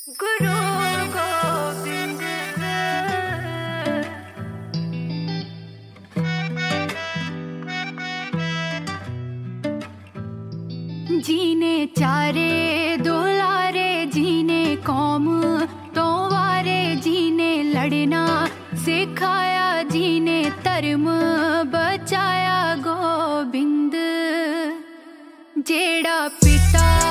गुरु गोविंद जीने चारे दुलारे, जीने कौम तो वारे, जीने लड़ना सिखाया, जीने धर्म बचाया गोबिंद। जेड़ा पिता